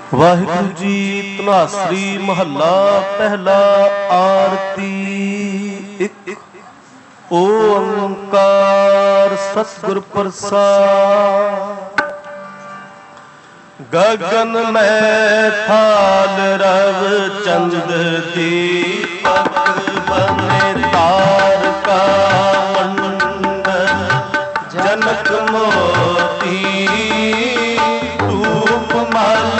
ਵਾਹਿਗੁਰੂ ਜੀ। ਧਨਾਸਰੀ ਮਹੱਲਾ ਪਹਿਲਾ। ਆਰਤੀ ਇੱਕ ਓੰਕਾਰ ਸਤਿਗੁਰ ਪ੍ਰਸਾਦਿ। ਗਗਨ ਮੈਂ ਥਾਲ ਰਵ ਚੰਦ ਦੀਪਕ ਬਨੇ ਤਾਰਕਾ ਮੰਡਲ ਜਨਕ ਮੋਤੀ ਧੂਪ ਮਲ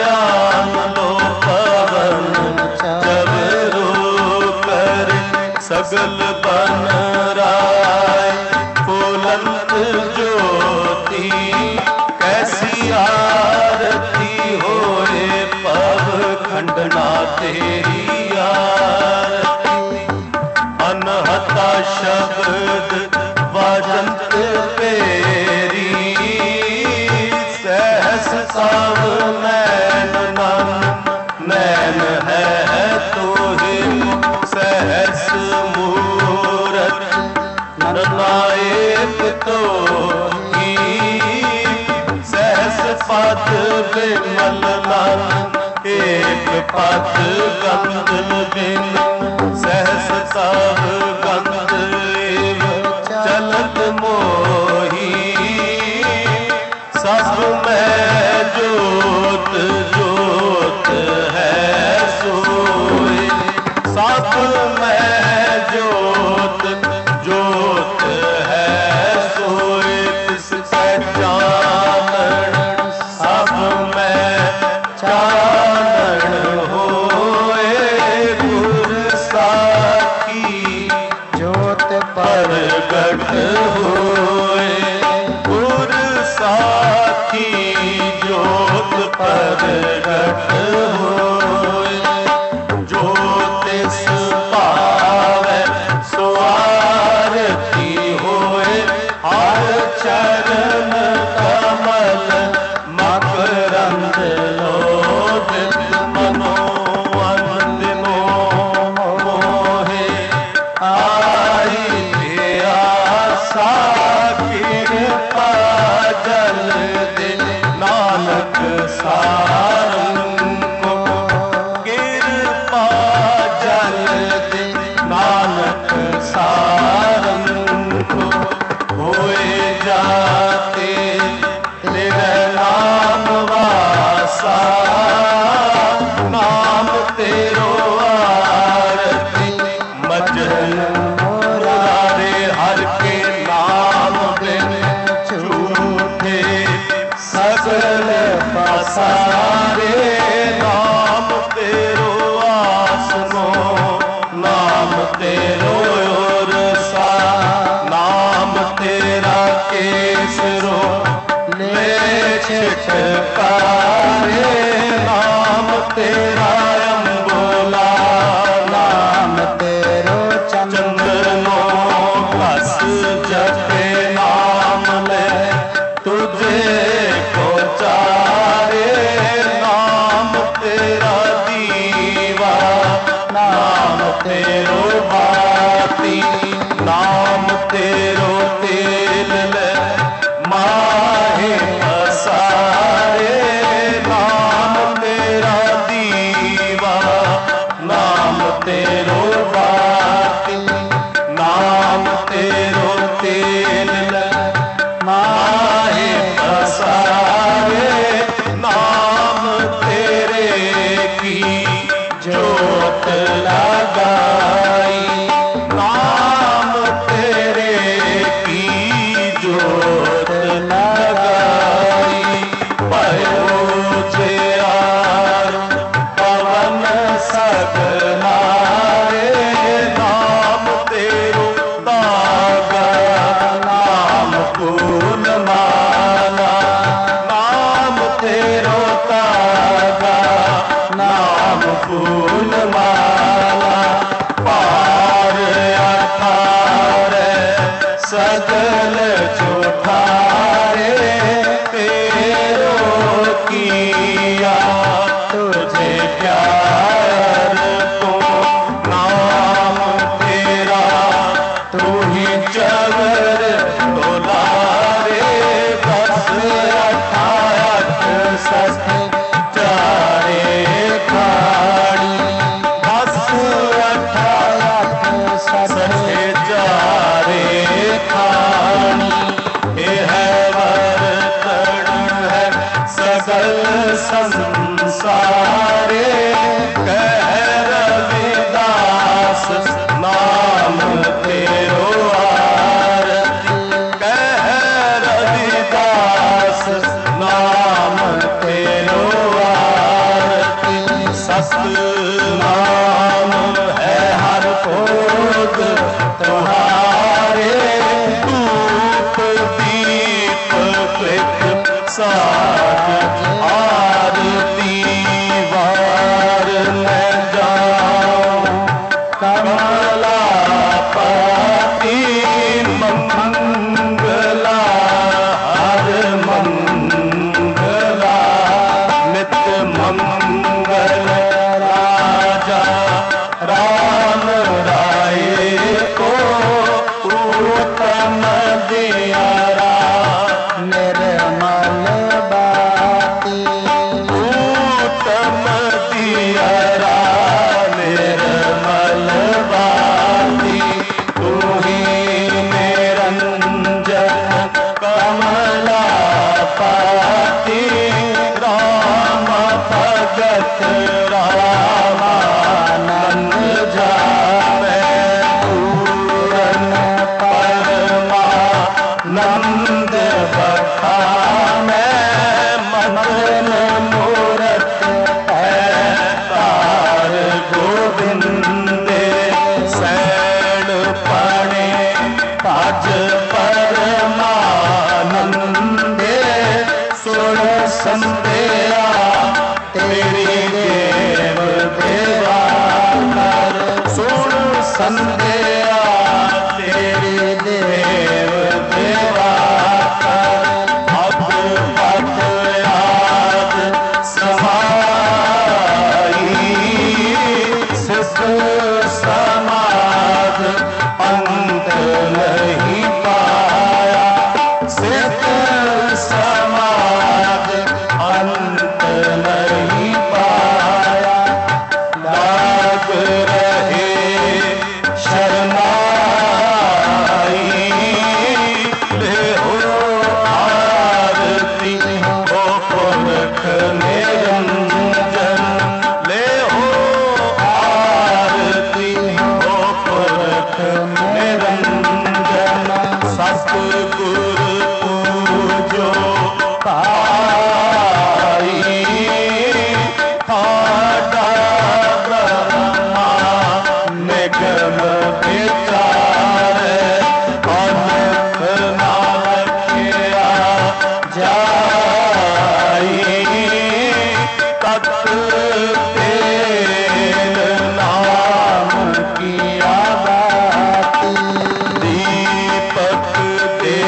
ਸਗਲ ਬਨ ਰਾਏ ਫੁਲੰਤ ਜੋਤੀ ਕੈਸੀ ਆਰਤੀ ਹੋਏ ਪਵ ਖੰਡਨਾ ਤੇਰੀ ਆਰਤੀ। ਅਨਹਤਾ ਸ਼ਬਦ ਵਾਜੰਤ ਪੇਰੀ ਸਹਿਸ ਸਭ ਨੈਨ ਨਨ ਨੈਨ ਹੈ ਤੋਹਿ ਸਹਿਸ ਮੂਰਤ ਨਰਨਾਇਕ ਤੋਹੀ ਸਹਿਸ ਪਦ ਬਿਮਲ ਨਨ ਏਕ ਪਦ ਗੰਧ ਬਿਨ ਸਹਿਸ ਸਭ ਗੰਧ ਏਵ ਚਲਤ ਮੋਹੀ ਸਭ ਮੈਂ ਜੋਤ ਜੋਤ ਹੈ ਸੋਇ ਸਭ ਮੈਂ ਜੋਤ ਜੋਤ ਹੈ ਸੋਇ ਤਿਸ ਪਹਿਚਾਨਣ ਸਭ ਮੈਂ ਚਾਨਣ ਹੋਏ ਗੁਰ ਸਾਖੀ ਜੋਤ ਪ੍ਰਗਟ ਹੋਏ ਗੁਰ ਸਾਖੀ ਜੋਤ ਪ੍ਰਗਟ ਹੋਏ ਜੋ ਤਿਸ ਭਾਵੈ ਸੋ ਆਰਤੀ ਹੋਏ ਹਰ ਚਰਨ ਕਮਲ ਮਕਰੰਦ ਲੋਭਿਤ ਮਨੋ ਅੰਦਿਨੋ ਮੋਹੇ ਆਈ ਤੇ ਆਸਾ ਕਿਰਪਾ ਜਲ ਦੇ ਨਾਨਕ ਸਾਰੰਗ ਕਿਰਪਾ ਜਲ ਦੇ ਨਾਨਕ ਸਾਰੰਗ ਹੋਏ ਜਾਤੇ ਤੇਰੇ ਨਾਮ ਵਾਸਾ ਨਾਮ ਤੇਰੋ ਆਰਤੀ ਮਜਲ ਮੁਰਾਰੇ ਹਰ ਕੇ ਨਾਮ ਬਿਨ ਝੂਠੇ ਸਗਲ ਪਸਾਰੇ ਨਾਮ ਤੇਰੋ ਆਸਨੋ ਨਾਮ ਤੇਰੋ ਰਸਾ ਨਾਮ ਤੇਰਾ ਕੇਸਰੋ ਲੈ ਛਟਕਾਰੇ ਨਾਮ ਤੇਰਾ ਅੰਬੋਲਾ ਨਾਮ ਤੇਰੋ ਚੰਦਨੋ ਘਸ ਜਪੇ ਨਾਮ ਲੈ ਤੁਝੇ ਕੋ ਚਾਰੇ ਨਾਮ ਤੇਰਾ ਦੀਵਾ ਨਾਮ ਤੇਰੋ ਬਾਤੀ ਨਾਮ ਤੇਰੋ ਤੇਲ ਲੈ ਮਾਹੇ ਅਸਾਰੇ ਨਾਮ ਤੇਰਾ ਦੀਵਾ ਨਾਮ ਤੇਰੋ ਬਾਤੀ ਨਾਮ ਤੇਰੋ ਤੇਲ ਲੈ ਮਾਹੇ ਅਸਾਰੇ ਨਾਮ ਤੇਰੇ ਕੀ ਜੋਤ ਲਗਾ सकल संसारे कह रविदास नाम तेरो आरती कह रविदास नाम तेरो आरती सतनाम है हर भोग तुम्हारे धूप दीप कृत साज आरती वार मैं जाऊं कमला पाती मंगला हर मंगला नित्य मंगल राजा राम राय को उत्तम दियारा निर्मल बाती उत्तम दियारा निर्मल बाती तू ही निरंजन कमला पाती राम भगत रामानंद जावे पूरन परमानंद बखा में मदन मूरत है तार गोविंदे सैन पणे ताज परमानंदे सुर संदेया तेरी देव देवाकर सुर संदेया तेरी देव देवाकर अब पद याद समाई सिद्ध समाध अंत नहीं पाया सिद्ध समाध अंत नहीं पाया लाग रहे शरणाई ले हो आरती हो पुरख निरंजन ले हो आरती हो पुरख निरंजन सतगुरु पूजो पाई खाड़ा ब्रह्मा निगम विचार अनख नाम किया जाई तत् तेल नाम किया बाती दीपक दे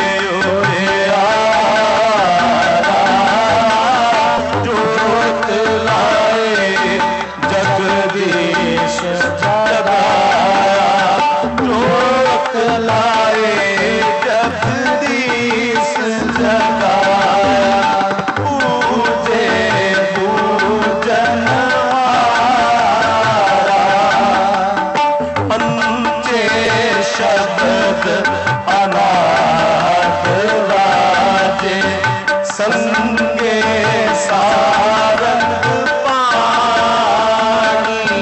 जोत लाए जगदीश जगाया जोत लाए जगदीश जगाया पूजे पूजन पंचे शब्द अनाथ राजे संगे सारंग पानी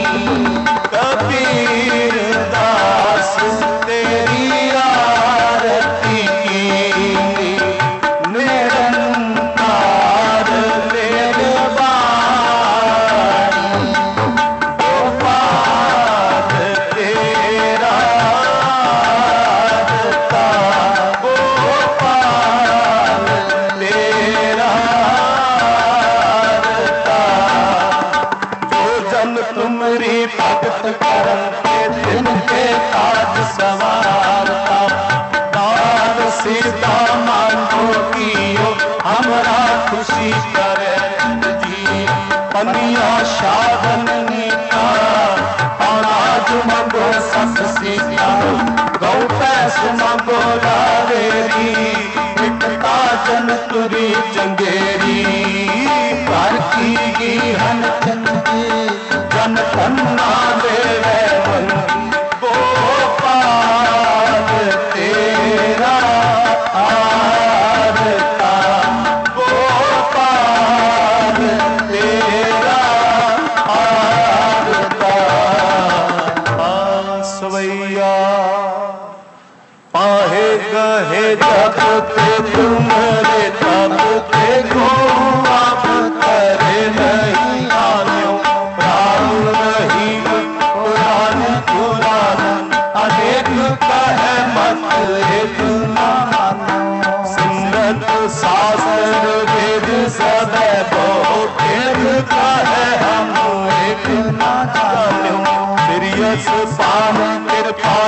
कबीर दास तेरी आरती कीनी निरंकार निर्वाणी गोपाल तेरा दाता गोपाल तेरा दाता जो जन तुमरी भगत करते जिनके काज सवारता दान सीता मांगो कियो हमरा खुशी करे जी पनिया साधन नीता अनाज मंगो सस सीता गौ पैस मंगो लावेरी मिटता जन तुरी चंगेरी घर की हन चंदी जन धन्ना देवे मन गोपाल तेरा आरता गोपाल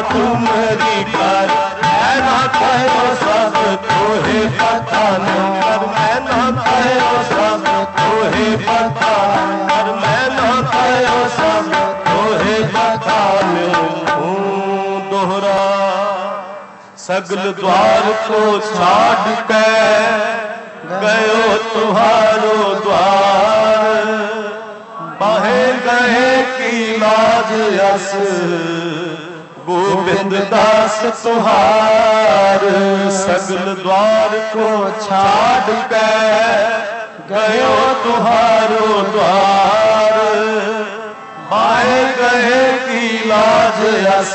तुमरी कर मैं ना कहो सब तोहे बतानो कर मैं ना कहो सब तोहे बतानो कर मैं ना कहो सब तोहे बतानो दोहरा सगल द्वार को छाड़ के गयो तुम्हारो द्वार बाहे गए की लाज यस गोविंद दास तुहार सगल द्वार को छाड़ के गयो तुम्हारो द्वार बाहे गए की लाज यस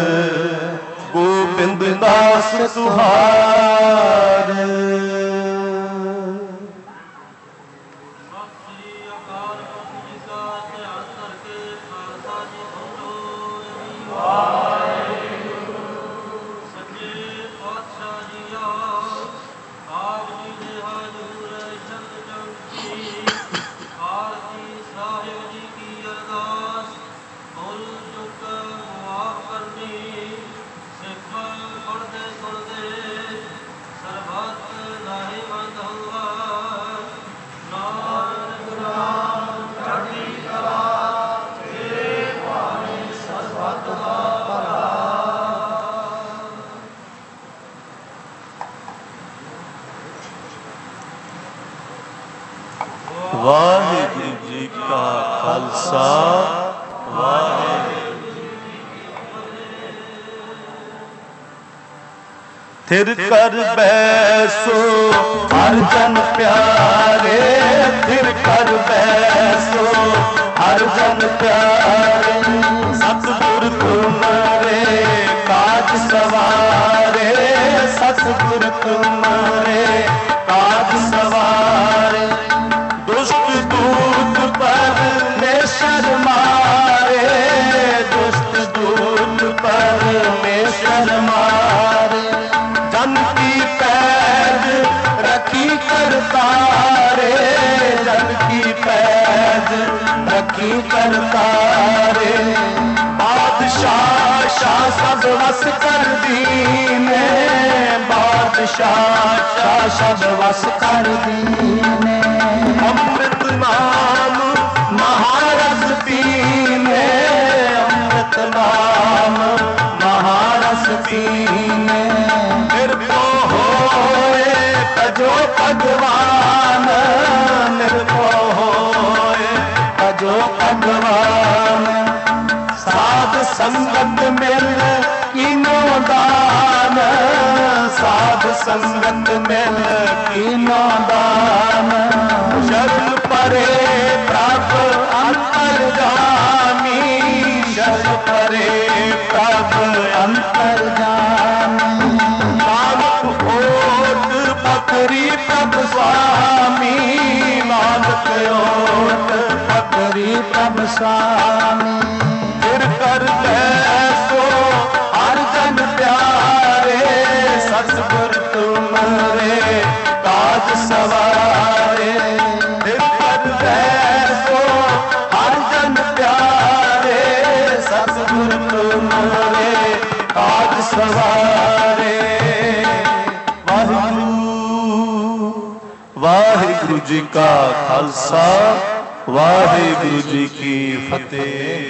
गोविंद दास तुहार वाहिगुरु जी का खालसा वाहिगुरु जी की फतेह। थिर कर बैसो हर जन प्यारे थिर कर बैसो हर जन प्यारे सतगुर तुम्हारे काज सवारे सतगुर तुम्हारे काज सवारे दुष्ट दूत परमेश्वर मारे दुष्ट दूत परमेश्वर मारे जन की पैज रखी करतारे जन की पैज रखी करतारे बादशाह शाह सब वस कर दीने बादशाह शाह सब वस कर दीने अमृत नाम महारस पीने अमृत नाम महारस पीने निर्भो होए तजो भगवान निर्भो होए तजो भगवान साध संगत मिल कीनो दान साध संगत मिल कीनो दान शरण परे प्रभु अंतर्जामी शरण परे प्रभु अंतर्जामी नानक ओट पकरी प्रभु स्वामी नानक ओट पकरी प्रभु स्वामी फिर कर बैसो हर जन प्यारे सतगुर तुम्हारे काज सवारे फिर कर बैसो हर जन प्यारे सतगुर तुम्हारे काज सवारे वाहिगुरु वाहिगुरु जी का खालसा वाहिगुरु जी की फतेह।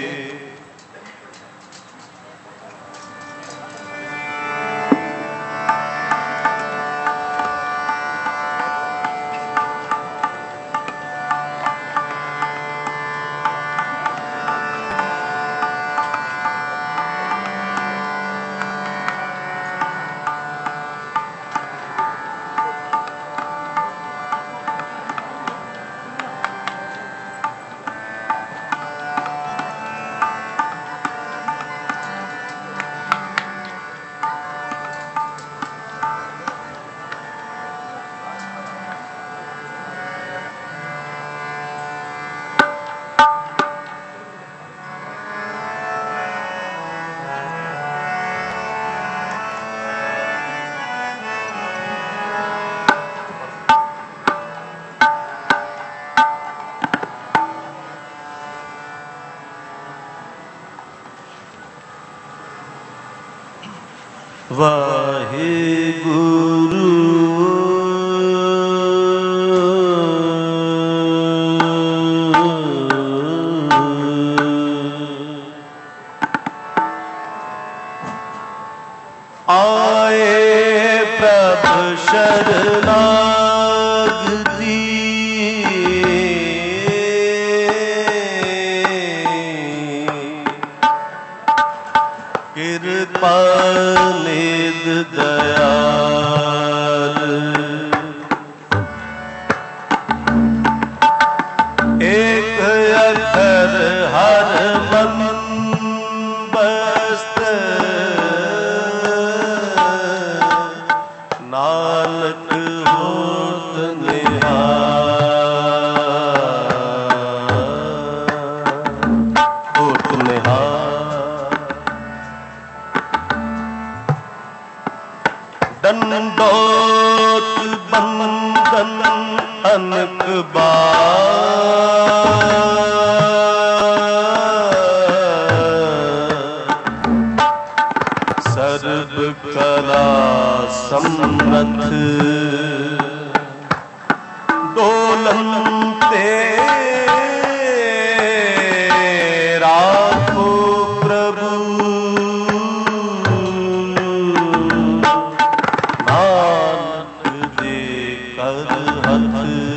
वाहेगुरु। आए प्रभु शरणागति, कृपा निध दयाल, एक अक्षर हर मन बस्त, नानक होत निहाल, होत निहाल। दंडोत बंदन अनक बार, सर्व कला सम्मत, डोलते राखो प्रभु, नानक दे कर हथ।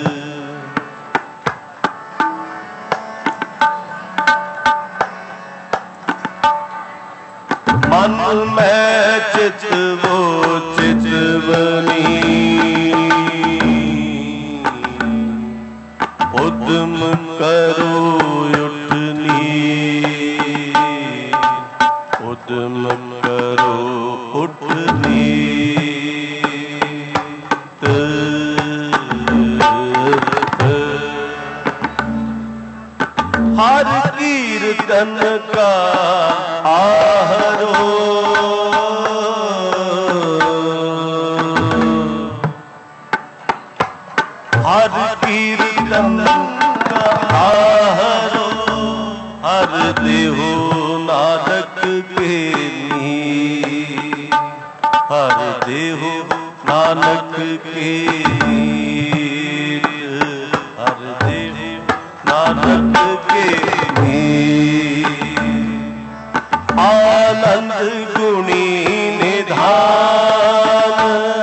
मन में चित वो चितवनी, उद्यम करो उठनी, उद्यम करो उठनी। हर कीर्तन का आहरो, हर कीर्तन का आहरो, हर देहो नानक के नीत, हर देहो नानक के नीत, हर देहो नानक के नीत। आनंद गुणी निधान,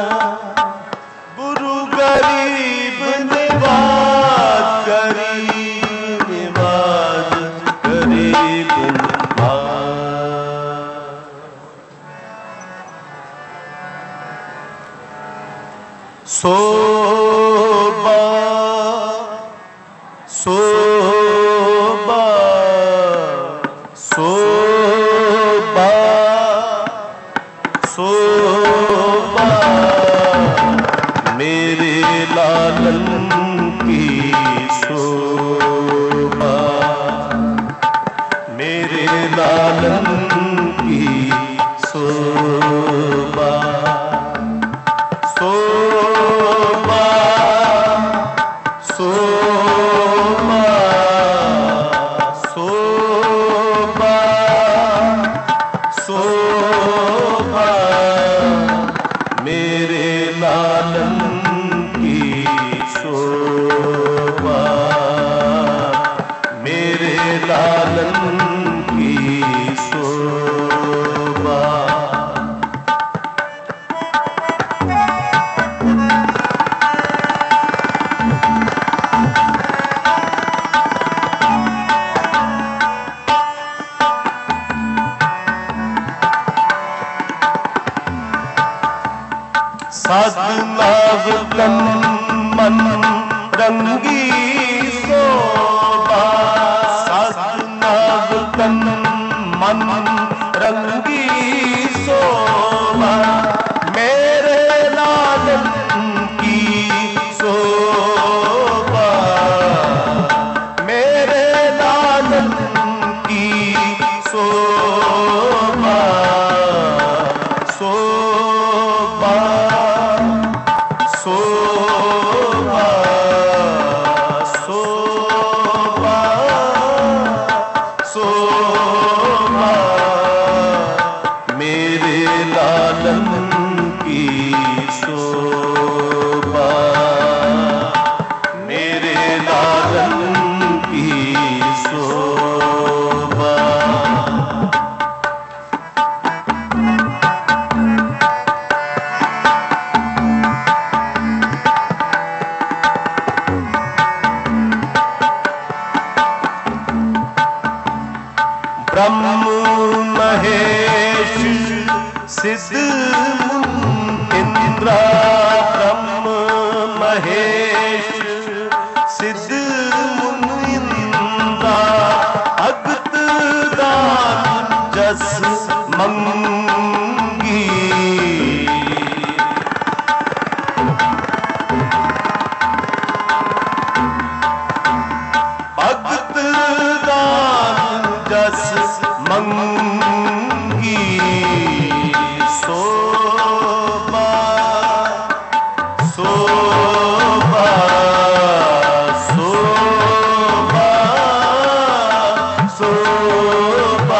गुरु गरीब निवाज, गरीब निवाज, गरीब निवाज। सोबा सोबा सोबा सोबा, मेरे लालन की शोभा, मेरे लालन की शोभा। शोभा शोभा शोभा शोभा, मेरे लालन की शोभा, मेरे लालन की शोभा। साधनाव तन मन रंगी शोभा, साधनाव तन मन रंगी शोभा, मेरे लालन की शोभा, मेरे लालन की शोभा। शोभा शोभा ब्रह्म महेश सिद्ध इंद्र, ब्रह्म महेश सिद्ध इंद्र, अगत दान जस मंगी। भगत दान जस मंगी, शोभा शोभा शोभा शोभा,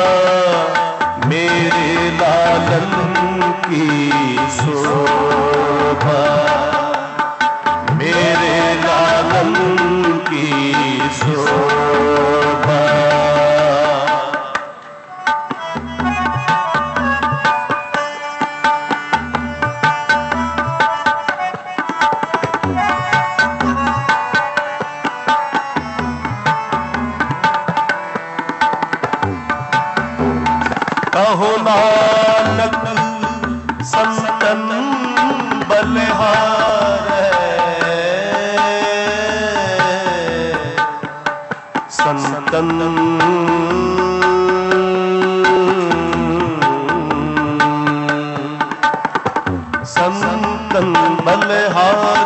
मेरे लालन की शोभा, मेरे लालन की शोभा। कहो नानक संतन बलिहार, संतन संतन बलिहार,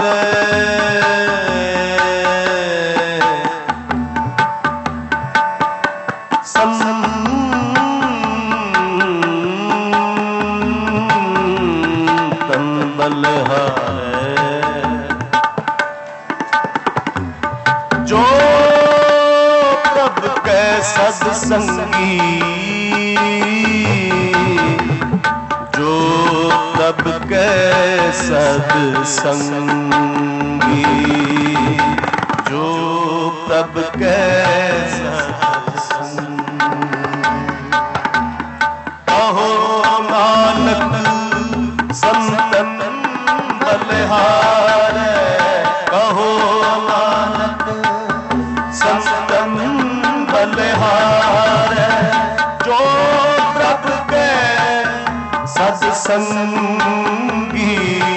संतन बलिहार, जो प्रभु के सत्संगी, जो प्रभु के सत्संगी, जो प्रभु के सत्संगी। कहो नानक संतन बलिहार, कहो नानक संतन बलिहार, जो प्रभु के सत्संगी,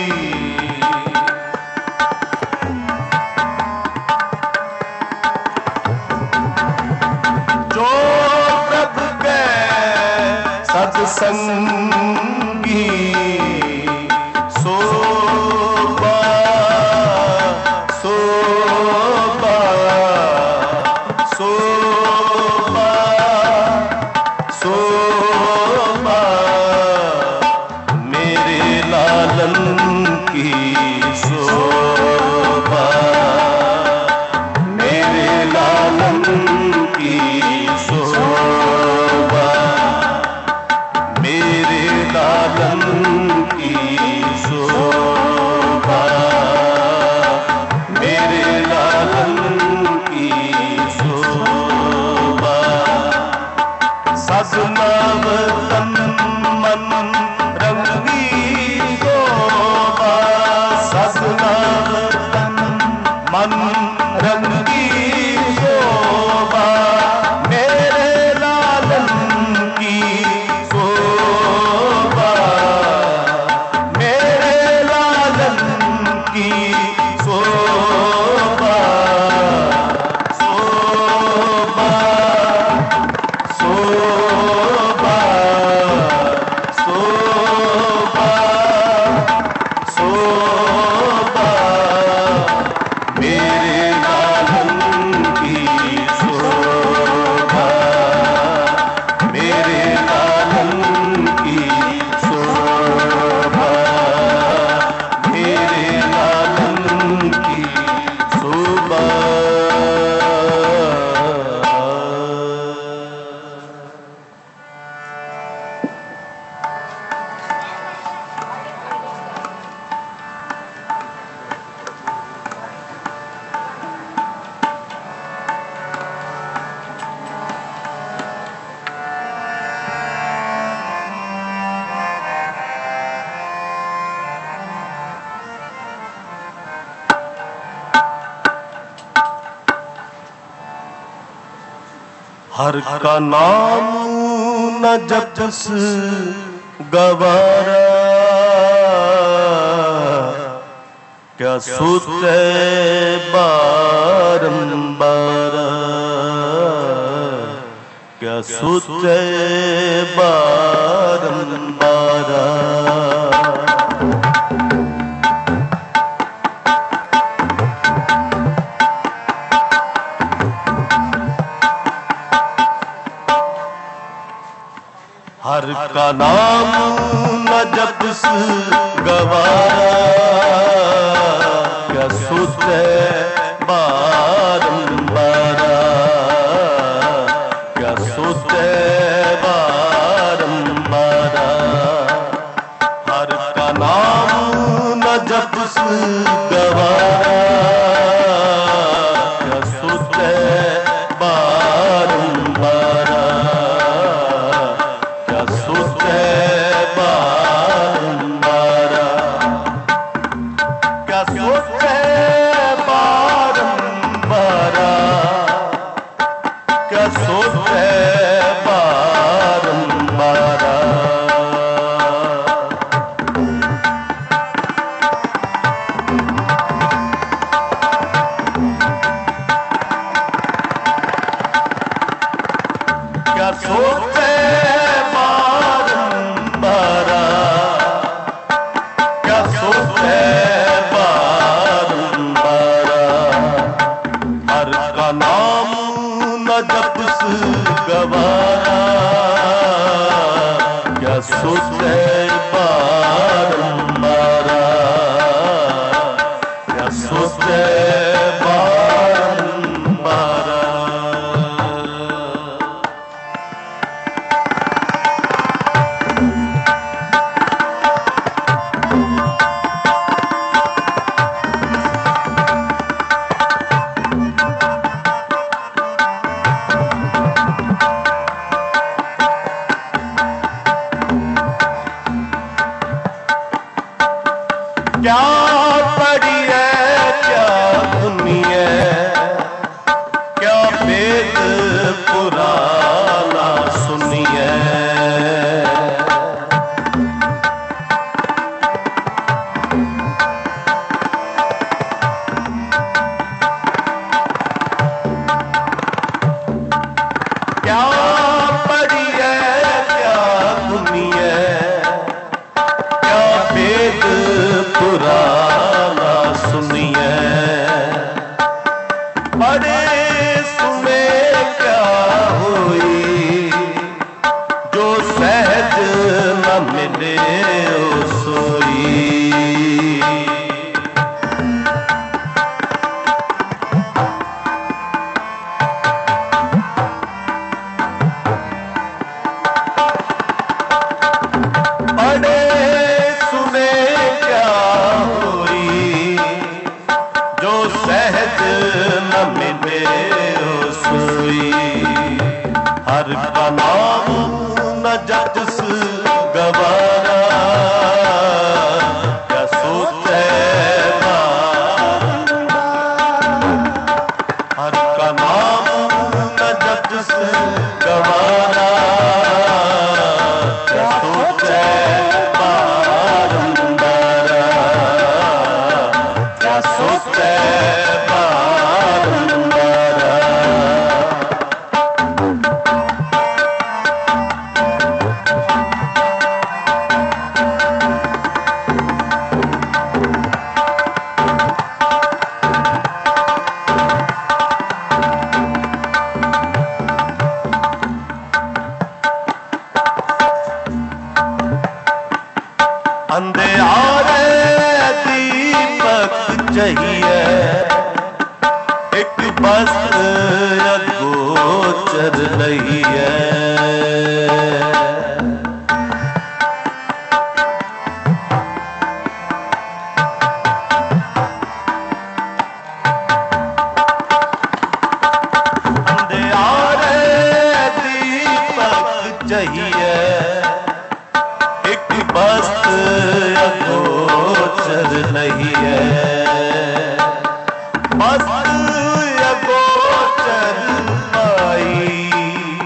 जो प्रभु के सत्संगी, शोभा शोभा शोभा शोभा, मेरे लालन की शोभा, मेरे लालन की शोभा, मेरे लालन की शोभा, मेरे लालन की शोभा। सदनव तन मन रंगी शोभा, सदनव तन मन रंगी शोभा, मेरे लालन की शोभा, मेरे लालन की शोभा, शोभा शोभा हर का नाम न जपस गवारा, क्या सोचे बारंबार, क्या सोचे बारंबार। हर का नाम न जपस गवारा, क्या सोचे बारंबार, क्या सोचे बारंबार। हर का नाम न जपस गवारा, क्या सोचे बारंबार, क्या सोचे बारंबार, क्या सोचे बारंबार, क्या सोचे बारंबार। क्या सोचे बारंबार, क्या सोचे बारंबार। हर का नाम न जपस गवारा, क्या सोचे बारंबार, क्या सोचे बारंबार। क्या पड़ी है क्या धुनी है, क्या वेद पुराना सुनिए। क्या पड़ी है क्या धुनी है, क्या वेद पुराना सुनिए। बड़े सुने क्या हुई, जो सहज न मिले ओ सोई। बड़े सुने क्या हुई, जो सहज न मिले ओ सोई। हर का नाम न जपस गवारा, क्या सोचे बारंबार। हर का नाम न जपस गवारा, क्या सोचे बारंबार, क्या सोचे बारंबार। अंधेरे दीपक चाहिए, एक बस गोचर नहीं है। अंधेरे दीपक चाहिए, एक बस गोचर नहीं है। बस गोचर पाई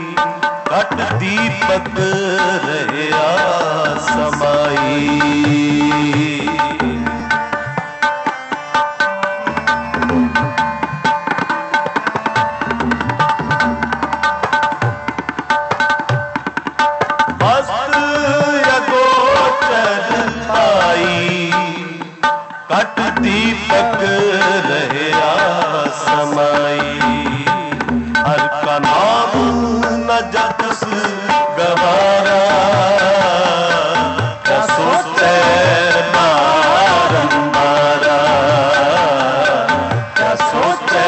दीपक रहे समाई। हर का नाम न जपस गवारा, क्या सोचे बारंबारा, क्या सोचे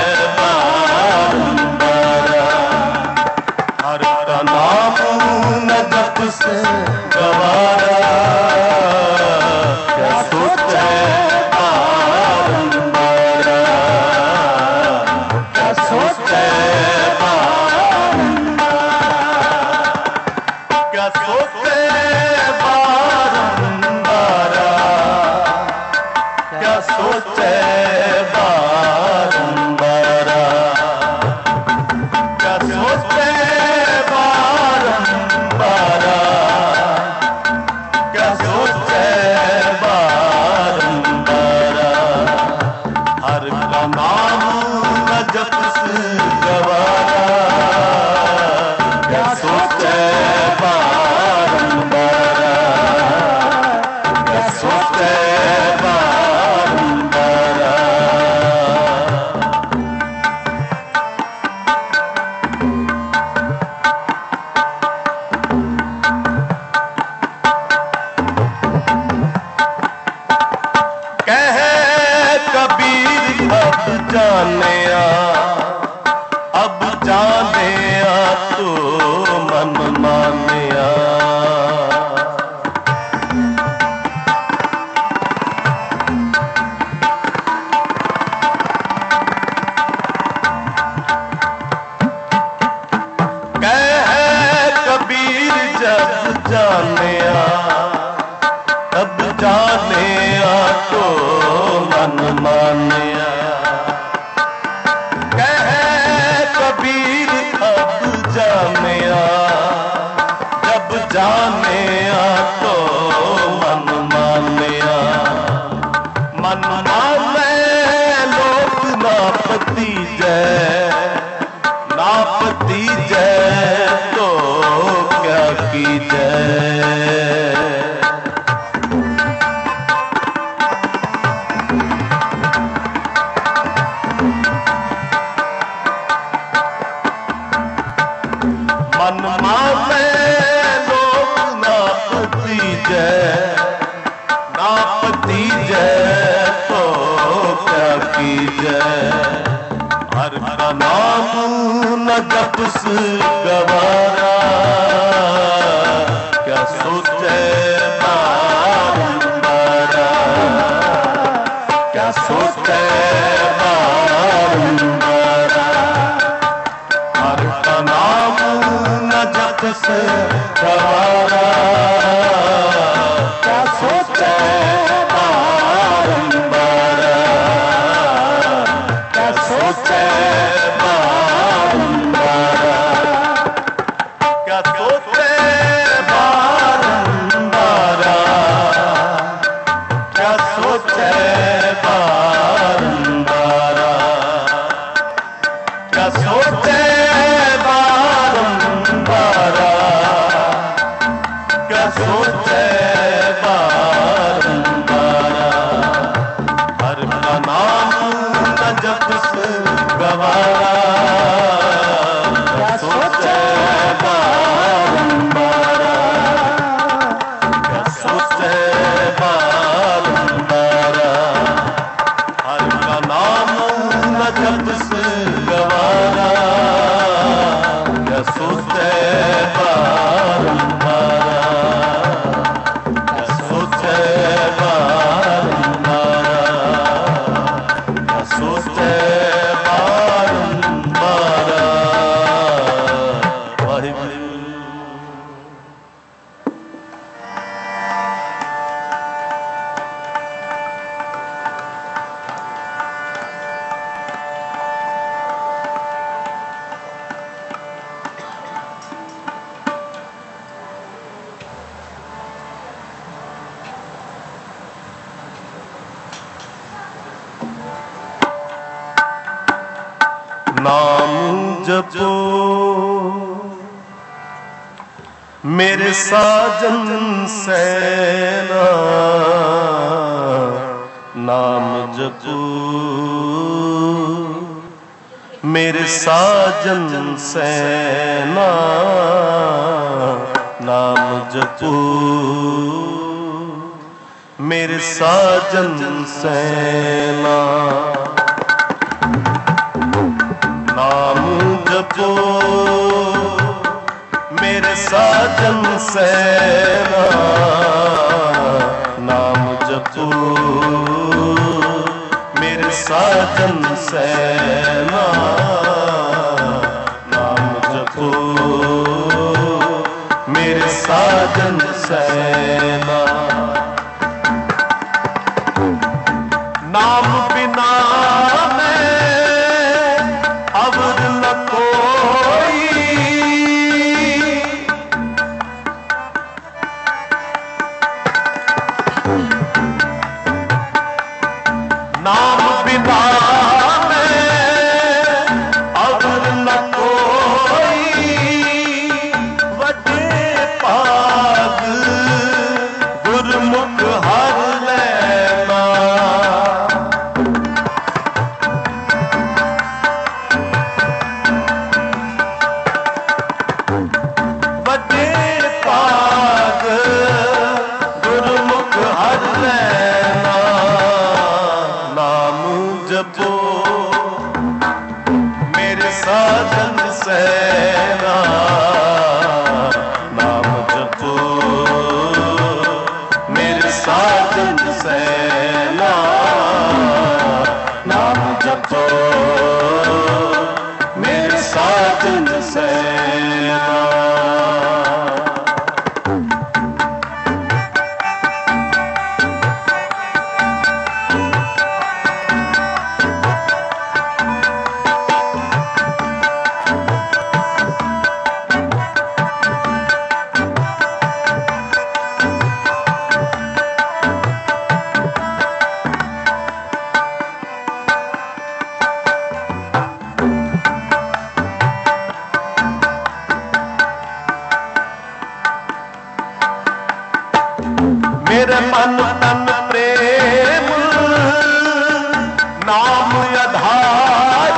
बारंबारा। हर का नाम न जपस गवारा, क्या सोचे बारंबारा, क्या सोचे बारंबारा, क्या सोचे बारंबारा, क्या सोचे बारंबारा, क्या सोचे बारंबारा, क्या सोचे बारंबारा। हर का नाम न जपस गवारा, क्या सोचे बारंबारा, क्या सोचे बारंबारा। कहे कबीर अब जानिया, अब जानिया तो मन मानिया। कहे कबीर जब जानिया, तब जानिया तो मन मानिया। कहे कबीर अब जानिया, जब जानिया तो मन मानिया। मन माने लोक नापती जय, नापती जय तो क्या की जय। मन माने लोक नापती जय, नापती जय तो क्या की जय। हर का नाम न जपस गवारा, क्या सोचे बारंबारा, क्या सोचे बारंबारा। हर का नाम न जपस गवारा, क्या सोचे बारंबारा, क्या सोचे बारंबारा, क्या सोचे बारंबारा, क्या सोचे बारंबारा, क्या सोचे बारंबारा, क्या सोचे बारंबारा। हर का नाम न जपस गवारा, क्या सोचे बारंबारा, क्या सोचे बारंबारा। हर का नाम न जपस गवारा, क्या सोचे बारंबारा, क्या सोचे बारंबारा, क्या सोचे बारंबारा। वाहिगुरू। नाम जपो मेरे साजन सैना, नाम जपू मेरे साजन सैना, नाम जपू मेरे साजन सैना। नाम जपो मेरे साजन सैना, नाम जपो मेरे साजन सैना, नाम जपो मेरे साजन सैना। नाम बिना मैं अवर न कोई, नाम बिना मैं अवर न कोई, वड्डे पाग गुरमुख हर लैना। वड्डे पाग गुरमुख हर लैना, नाम जपो मेरे साजन सैना, नाम जपो मेरे साजन सैना, नाम जपो मेरे साजन सैना। मेरे मन तन प्रेम नाम आधार,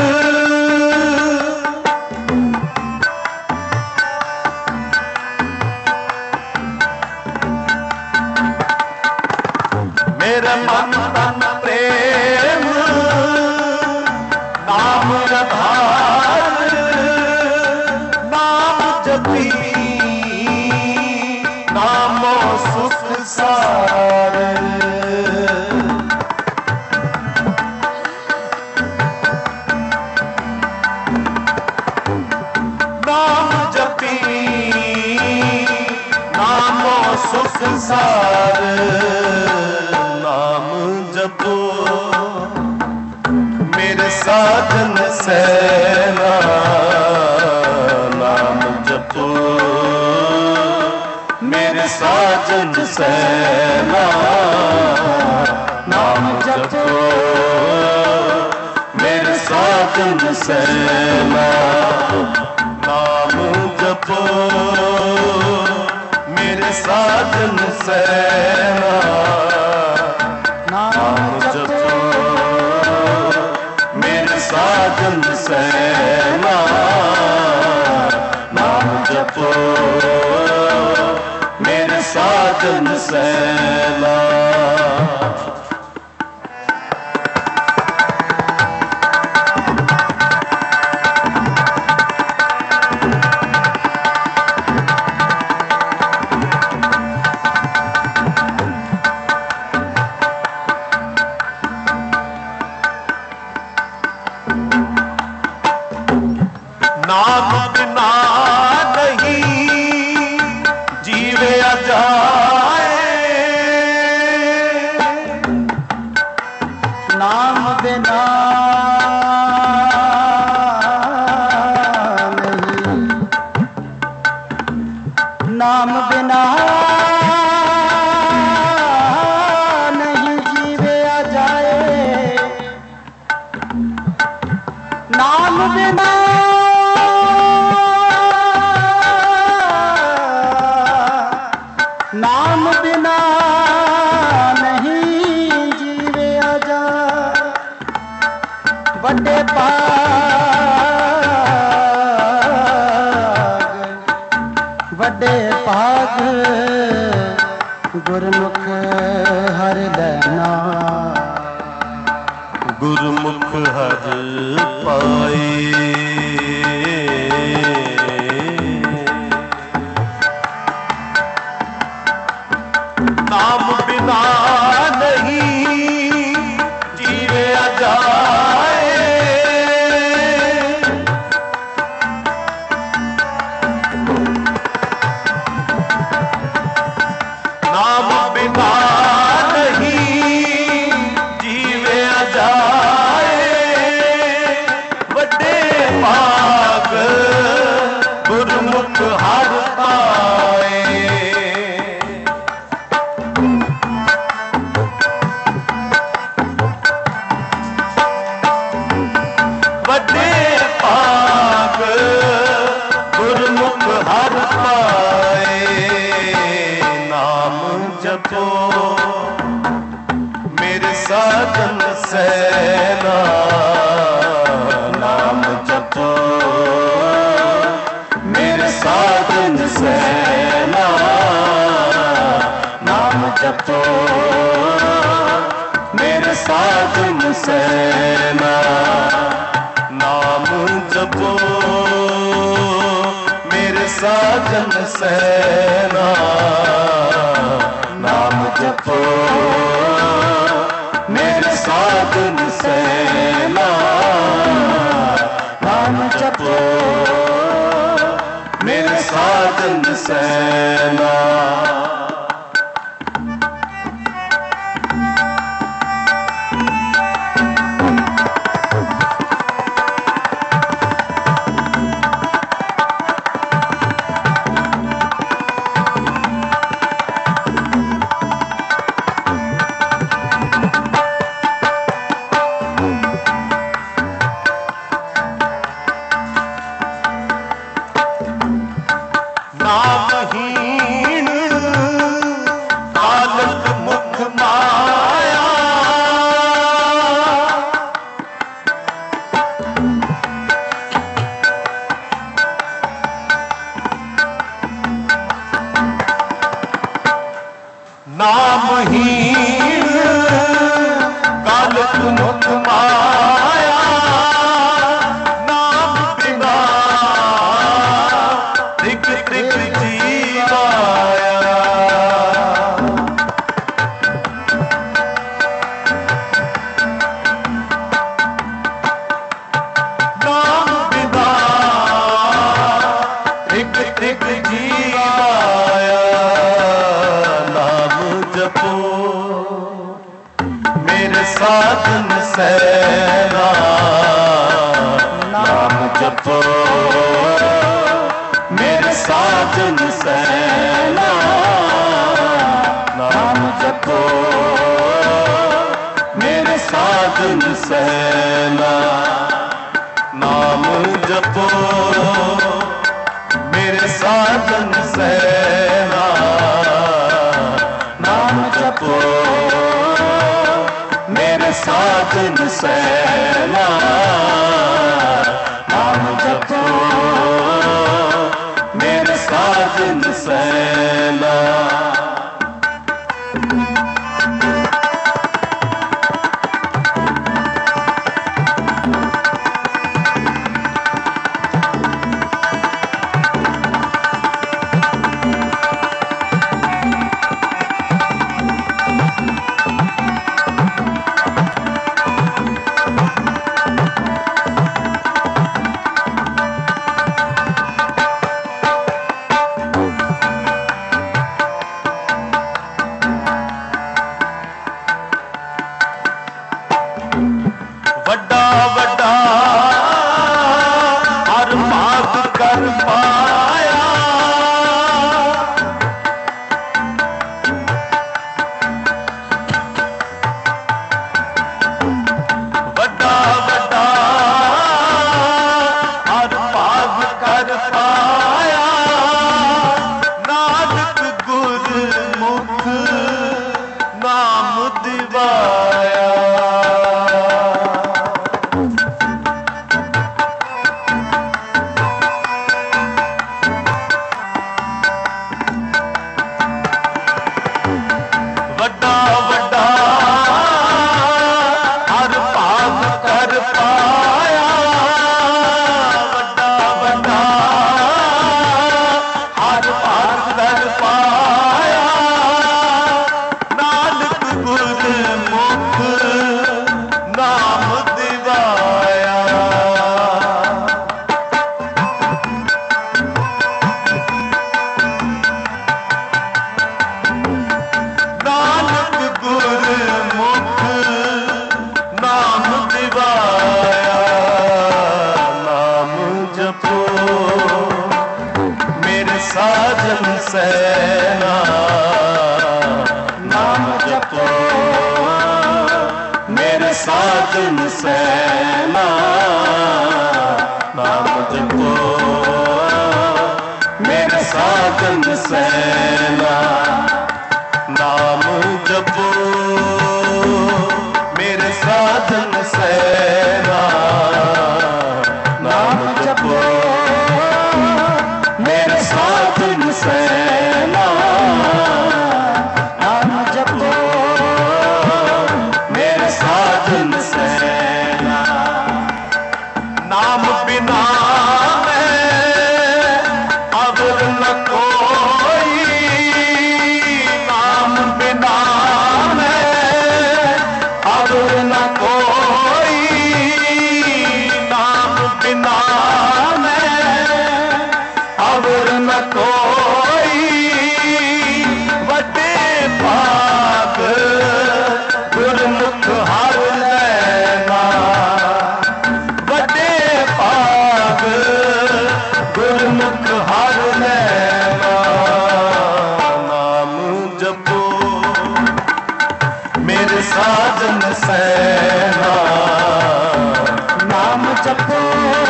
मेरे मन तन प्रेम नाम आधार, नाम जपी नामो सुख सार। नाम जपी नामो सुख सार, नाम जपो मेरे साजन सैना, नाम जपो मेरे साजन सैना, नाम जपो मेरे साजन सैना, नाम जपो मेरे साजन सैना, नाम जपो मेरे साजन सैना, नाम जपो मेरे साजन सैना। नाम बिना नहीं जीवे जाए, नाम बिना नहीं, नाम बिना नहीं जीवे आ जाए, नाम बिना नाम बिना नहीं जीवे ਗੁਰਮੁਖ ਹਰਿ ਲੈਣਾ, ਗੁਰਮੁਖ ਹਰਿ ਪਾਏ। ਨਾਮ ਬਿਨਾ ਨਹੀਂ ਜੀਵਿਆ ਜਾਏ, ਨਾਮ ਬਿਨਾ ਨਹੀਂ ਜੀਵਿਆ ਜਾਏ। ਵੱਡੇ ਭਾਗ ਗੁਰਮੁਖ ਹਰਿ ਪਾਏ। ਵੱਡੇ ਭਾਗ ਗੁਰਮੁਖ ਹਰਿ ਪਾਏ। ਨਾਮ ਜਪੋ ਮੇਰੇ ਸਾਧਨ ਸੈਨਾ, ਨਾਮ ਜਪੋ ਮੇਰੇ ਸਾਧਨ ਸੈਨਾ, ਨਾਮ ਜਪੋ ਮੇਰੇ ਸਾਧਨ ਸੈਨਾ, ਨਾਮ ਜਪੋ ਮੇਰੇ ਸਾਧਨ ਸੈਨਾ, ਨਾਮ ਜਪੋ ਮੇਰੇ ਸਾਧਨ ਸੈਨਾ, ਨਾਮ ਜਪੋ ਮੇਰੇ ਸਾਧਨ ਸੈਨਾ। ਨਾਮਹੀਣ ਕਾਲਕ ਮੁਖ ਮਾਇਆ, ਨਾਮਹੀਣ ਕਾਲਕ ਮੁਖ ਮਾਇਆ। ਨਾਮ ਬਿਨਾ ਤ੍ਰਿਗ ਤ੍ਰਿਗ ਜੀਵਾਇਆ, ਨਾਮ ਬਿਨਾ ਤ੍ਰਿਗ ਤ੍ਰਿਗ ਜੀਵਾਇਆ। ਨਾਮ ਜਪੋ ਮੇਰੇ ਸਾਧਨ ਸੈਨਾ, ਨਾਮ ਜਪੋ ਮੇਰੇ ਸਾਧਨ ਸੈਨਾ, ਨਾਮ ਜਪੋ ਮੇਰੇ ਸਾਧਨ ਸੈਨਾ, ਨਾਮ ਜਪੋ ਮੇਰੇ ਸਾਧਨ ਸੈਨਾ, ਨਾਮ ਜਪੋ ਮੇਰੇ ਸਾਧਨ ਸੈਨਾ, ਨਾਮ ਜਪੋ ਮੇਰੇ ਸਾਧਨ ਸੈਨਾ। ਵੱਡਾ ਵੱਡਾ ਹਰ ਭਾਗ ਕਰ ਪਾਇਆ, ਵੱਡਾ ਵੱਡਾ ਹਰ ਭਾਗ ਕਰ ਪਾਇਆ। ਨਾਨਕ ਗੁਰਮੁਖ ਨਾਮ ਦਿਵਾਇਆ, जपो मेरे साजन सैना, नाम जपो मेरे साजन सैना, नाम जपो मेरे साजन सैना, नाम जपो मेरे साजन सैना, नाम जपो मेरे साजन सैना, नाम जपो मेरे साजन सैना। नाम बिना अवर न कोई, नाम बिना अवर न कोई, नाम बिना अवर न कोई, वड्डे भाग गुरमुख हर लैना, वड्डे भाग गुरमुख हर लैना, नाम जपो मेरे साजन सैना, नाम जपो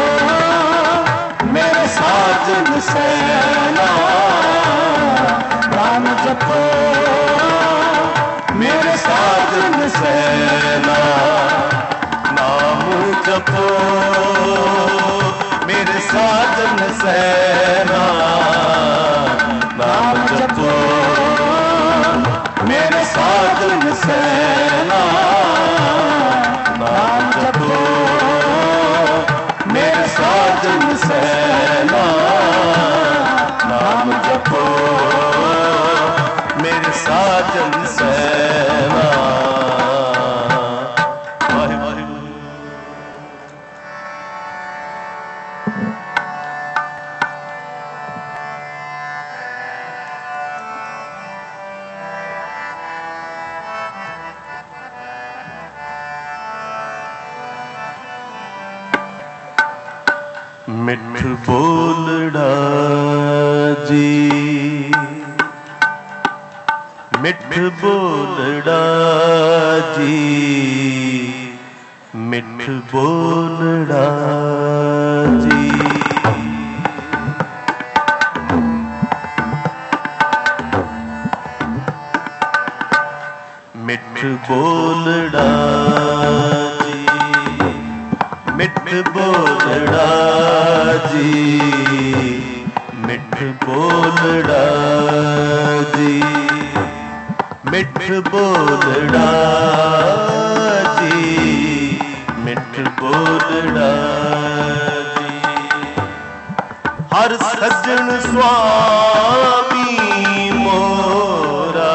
मेरे साजन सैना, नाम जपो मेरे साजन सैना, नाम जपो मेरे साजन सैना, नाम जपो मेरे साजन सैना, नाम जपो मेरे साजन सैना, नाम जपो मेरे साजन सैना। मिठ बोलड़ा जी, मिठ बोलड़ा जी, मिठ बोलड़ा जी, मिठ बोलड़ा जी, मिठ बोलड़ा जी, मिठ बोलड़ा जी, मिठ बोलड़ा जी, मिठ बोलड़ा जी। हर सज्जन स्वामी मोरा,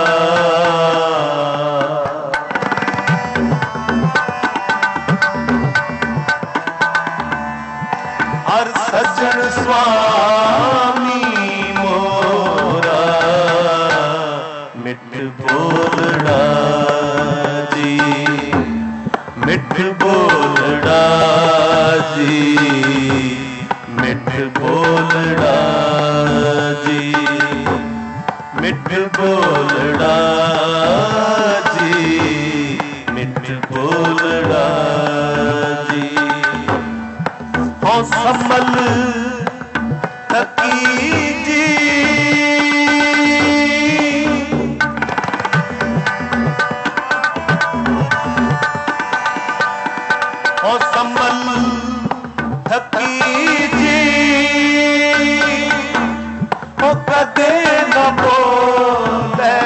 हर सज्जन स्वामी मोरा, मिठ बोलड़ा जी, मिठ बोलड़ा जी, मिठ बोलड़ा जी, मिठ बोलड़ा जी, मिठ बोलड़ा जी। हो संभल तकी जी, हो संभल तकी जी, हो कदे न बोले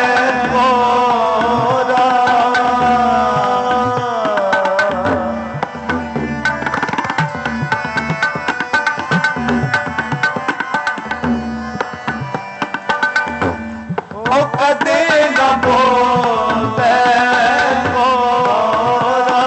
मोरा, ओ कदे न बोले मोरा,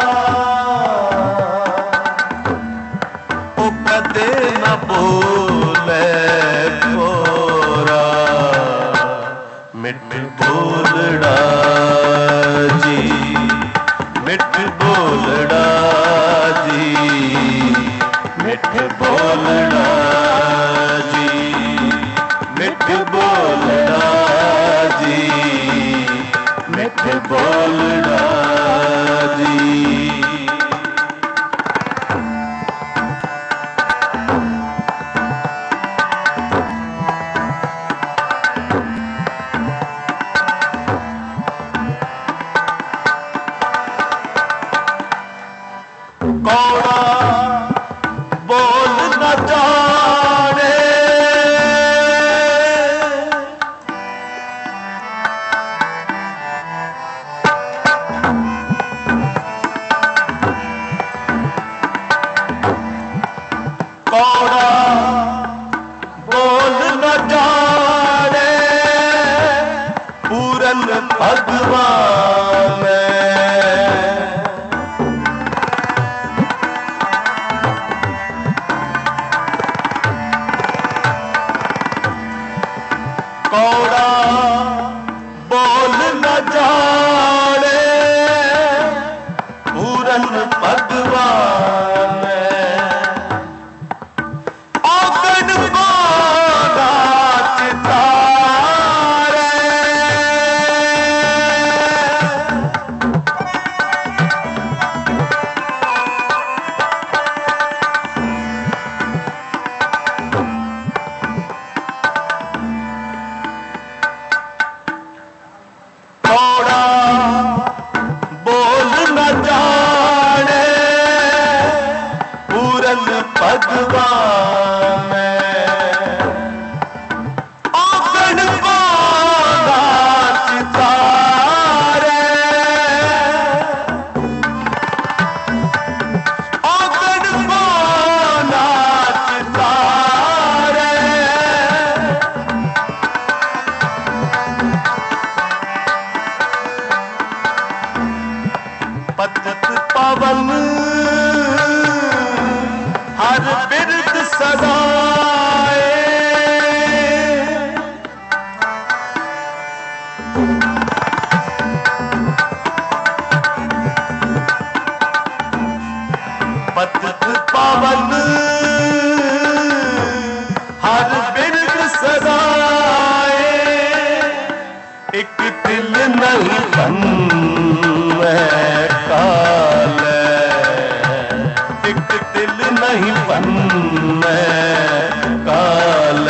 ओ कदे न बोले मोरा, मिठ बोलड़ा जी, मिठ बोलड़ा जी, मिठ बोलना जी, मिठ बोलना जी, मिठ बोलना जी। कौड़ा बोल न जाने, कौड़ा बोल न जाने, पूरन भगवान कौड़ा बोल न जाने, पूरन भगवान औगण को नाचता रे, कौड़ा बोल न जाने, पूरन भगवान औगण को नाचता रे, औगण को नाचता रे। पतित पावन हर बिरद सदाए, पतित पावन हर बिरद सदाए, एक दिल नहीं बन काल, एक दिल नहीं बन काल,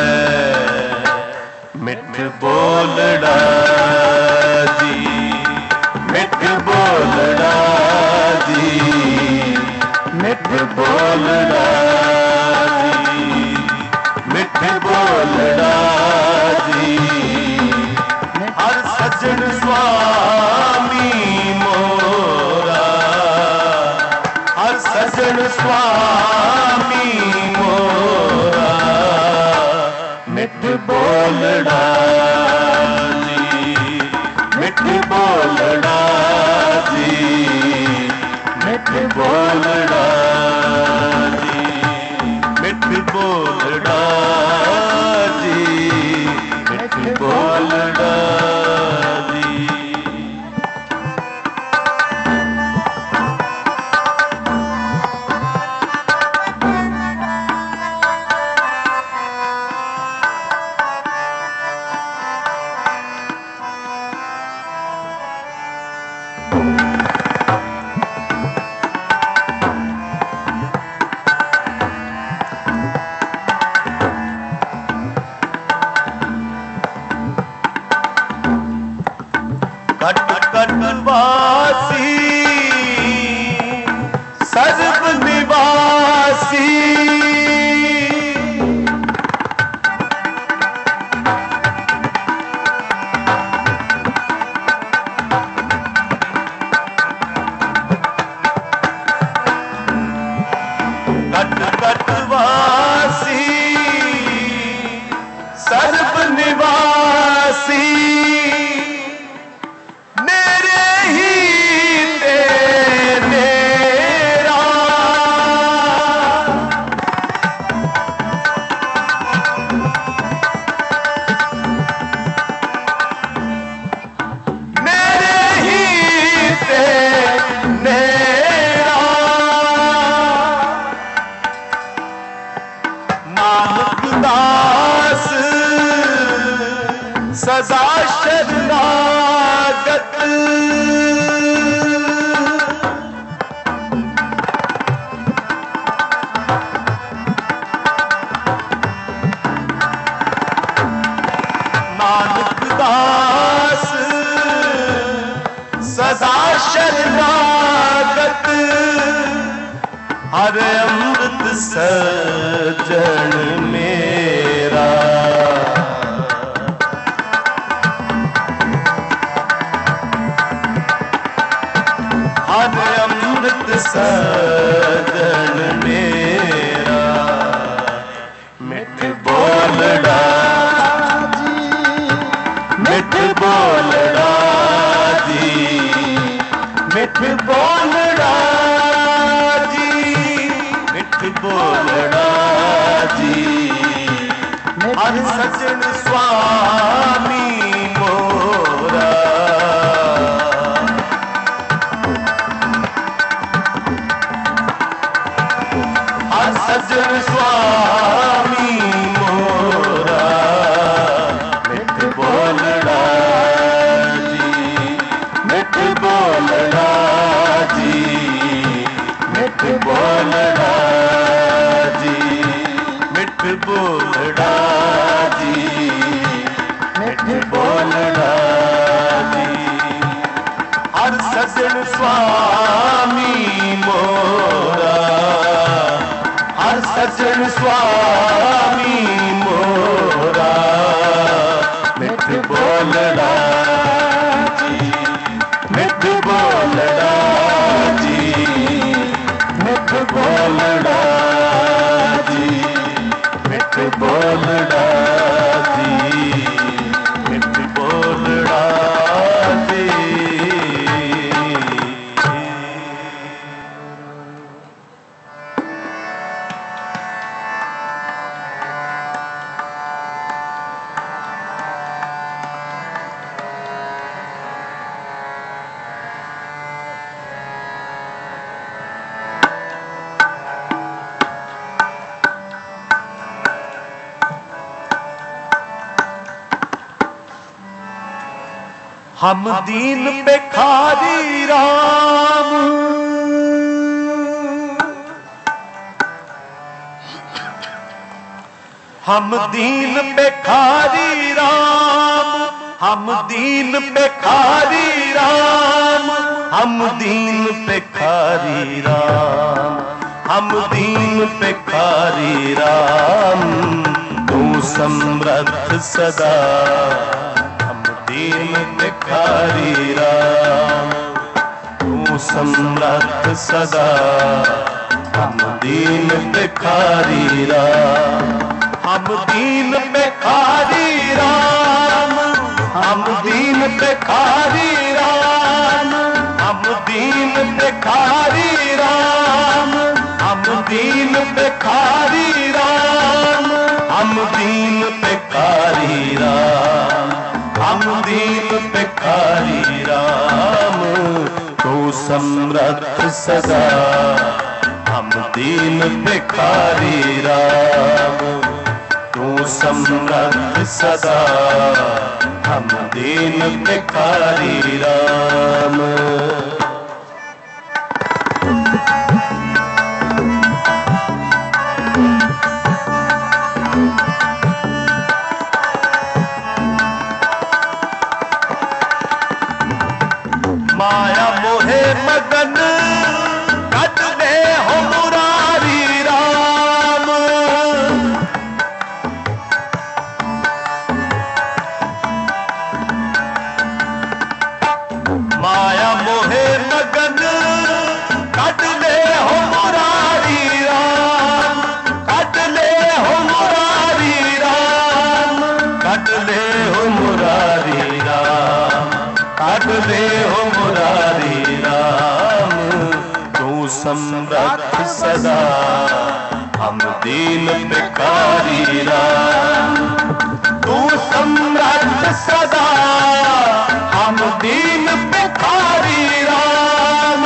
मिठ बोलना जी, मिठ बोलना जी, मिठ बोलना जी, मिठ बोलना जी। हर सजन स्वामी मोरा, हर सजन स्वामी मोरा, मिठ बोलना जी, मिठ बोलना जी, मिठ बोलना जी, मिठ बोलना जी, मिठ बोलना जी। नानक दास सदा शरणागत नानक दास सदा शरणागत हर अमृत सज्जन मेरा हर अमृत सज्जन मेरा मिठ बोलड़ा मिठ बोलड़ा जी मिठ बोलड़ा जी मिठ बोलड़ा जी हर सज्जन स्वामी मोरा हर सज्जन स्वामी मोरा मिठ बोलड़ा जी मिठ बोलड़ा जी मिठ बोलड़ा जी मिठ बोलड़ा जी मिठ बोलड़ा जी हर सज्जन स्वामी मोरा हर सज्जन स्वामी मोरा मिठ बोलड़ा जी मिठ बोलड़ा जी मिठ बोलड़ा जी मिठ बोलड़ा जी मिठ बोलड़ा जी हम दीन भिखारी राम हम दीन भिखारी राम हम दीन भिखारी राम हम दीन भिखारी राम हम दीन भिखारी राम तू समर्थ सदा दीन भिखारी राम तू समर्थ सदा हम दीन भिखारी राम हम दीन भिखारी राम हम दीन भिखारी राम हम दीन भिखारी राम हम दीन भिखारी राम हम दीन भिखारी राम हम दीन भिखारी राम तू समर्थ सदा हम दीन भिखारी राम तू समर्थ सदा हम दीन भिखारी राम माया मोहे मगन कट दे हो मुरारी राम माया मोहे मगन कट ले हो मुरारी राम कट ले हो मुरारी राम कट ले हो मुरारी राम कट ले हो मुरारी राम तू समर्थ सदा हम दीन भिखारी राम तू समर्थ सदा हम दीन भिखारी राम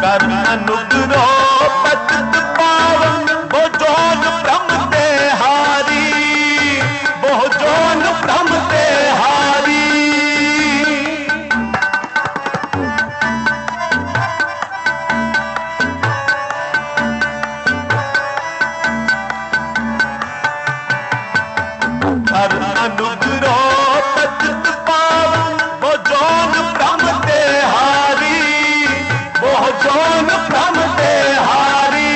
कर अनुग्रह पतित पावन बोझोन ब्रह्म ते हारी, बोझोन ब्रह्म ते हारी। कर अनुग्रह पतित पावन बोझोन ब्रह्म ते हारी, बोझोन ब्रह्म ते हारी।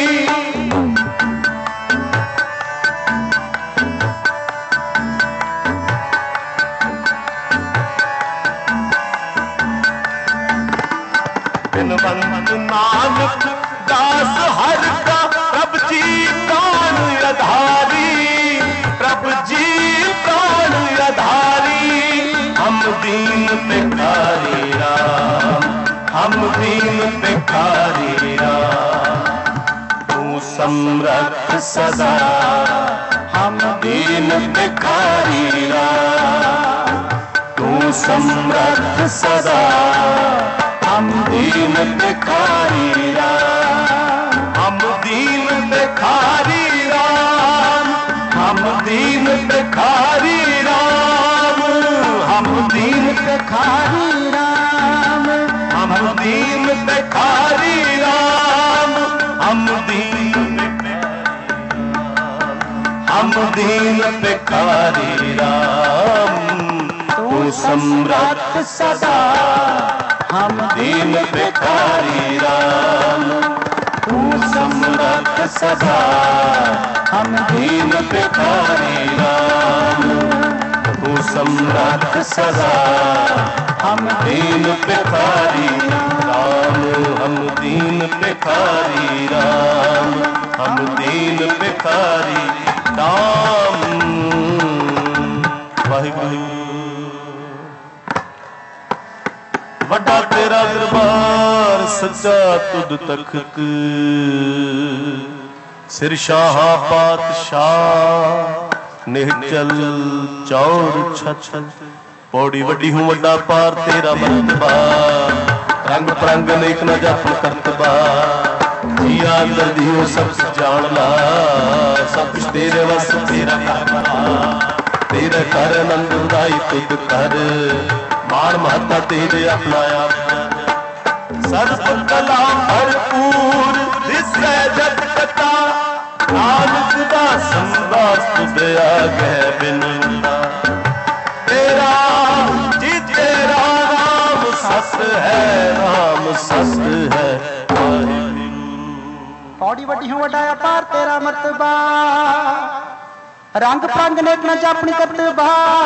बिनवंत नानक दास हर का प्रभ जी प्राण आधारी, प्रभ जी प्राण आधारी। हम दीन भिखारी राम, हम दीन भिखारी राम। तू समर्थ सदा, हम दीन भिखारी राम। तू समर्थ सदा, हम दीन भिखारी राम। हम दीन भिखारी राम, हम दीन भिखारी राम। हम दीन भिखारी राम, हम दीन भिखारी राम। हम दीन, हम दीन भिखारी राम। तू सम्राट सदा, हम दीन भिखारी राम। तू सम्राट सदा, हम दीन भिखारी राम। तू सम्राट सदा, हम दीन भिखारी राम। हम दीन भिखारी राम, हम दीन भिखारी राम। वाहिगुरू। वड्डा तेरा दरबार सच्चा तुद तख्त, सिर शाह पातशाह निहचल चौर छछल। पौड़ी वड्डी हूँ वड्डा पार तेरा मरतबा, रंग परंग नेक न जापन करतबा। जिया अंदर दियो सब जानना, सब कुछ तेरे वस तेरा कर। तेरे कर आनंद उदाई तुद कर, मान महता तेरे अपना आप। सर्व कला भरपूर दिसै जग कथा, नानक दास दास तुझ आगे बिनता। तेरा जी तेरा राम सस है, राम सस है। पौड़ी वड्डी हूँ वड्डा अपार तेरा मरतबा, रंग परंग नेक न जापनी करतबा।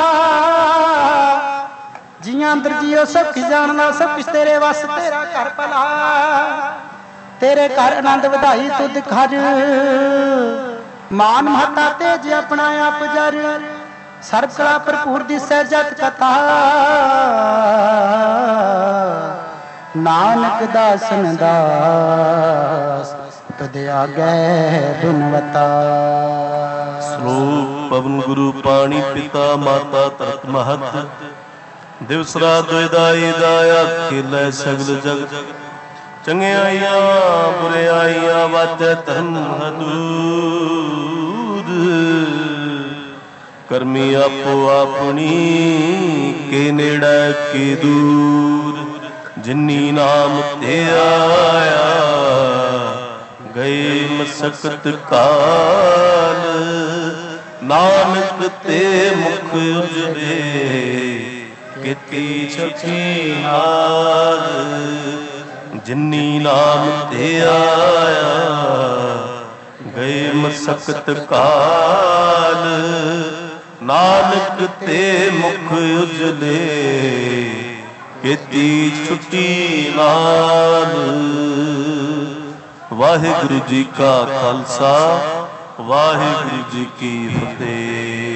जियां अंदर जियो सब कुछ जानना, सब कुछ तेरे वस तेरा घर भला। तेरे घर आनंद ਵਧਾਈ तुद घर, मान महता तेज अपना आप जर। सर्व कला भरपूर दिसै जत कथा, नानक दासन दास तुद आगे बिनवता। श्लोक पवन गुरु पाणी पिता माता तरत महत, दिवस रात दुइदाई दाया खेलै सगल जग। चंगियाइयां बुरियाइयां वाचै धर्म हदूर। करमी आपो अपनी के नेड़ै के दूर। जिन्नी नाम ते आया गए मसकत काल, नानक ते मुख उजड़े किती छठी नाल। जिन्नी नाम ते आया गए मसकत काल, नानक ते मुख उजले किती छुट्टी नाल। वाहिगुरु जी का खालसा, वाहिगुरु जी की फतेह।